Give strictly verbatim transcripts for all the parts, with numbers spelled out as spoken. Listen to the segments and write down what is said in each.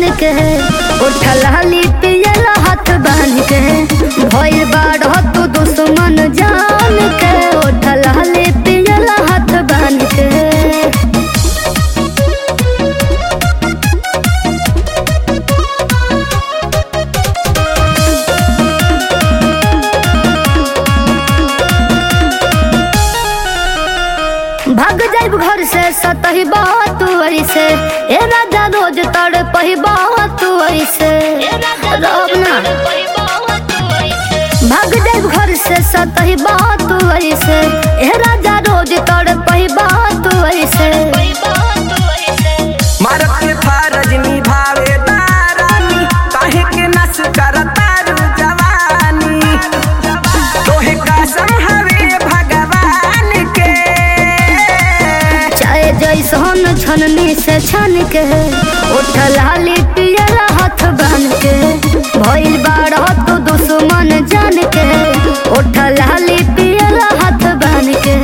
छन के उठल हाली पियल हाथ बांध के भइल बाड़ तू दुश्मन जान के उठल हाली पियल हाथ बांध के भाग जाइब घर से सतही बात ऐसे ए राजा रोज तड़ पही बात ऐसे रब ना भाग जाइब घर से सतही बात ऐसे ए राजा रोज तड़ पही बात ऐसे मरद के फर्ज निभावे दारानी काहे के नस करता रू जवानी तोहे कसम हवे भगवान के चाहे जैसन छननी से छन के उठल हाली पियल हाथ बांध के भइल बाड़ तू दुश्मन जान के उठल हाली पियल हाथ बांध के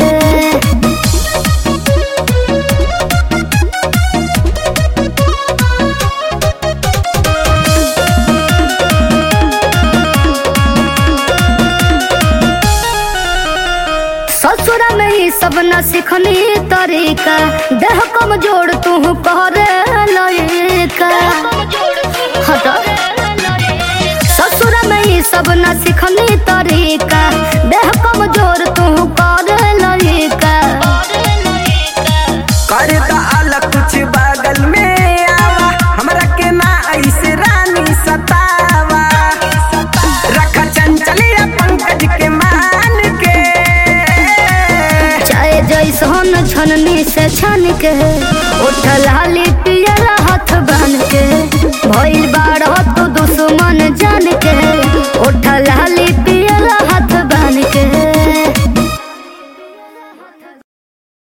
ससुर में ही सब न सिखनी तरीका देह कमजोर तू करे लड़का हटा ससुर में ही सब न सिखनी तरीका देह कमजोर तू करे लड़का कर अलग कुछ बगल में आवा हमरा के ना ऐसे रानी सतावा रखा चंचलिया पंकज के मान के चाहे जैसन छननी से छन के उठल हाली पियल हाथ बांध के भइल बाड़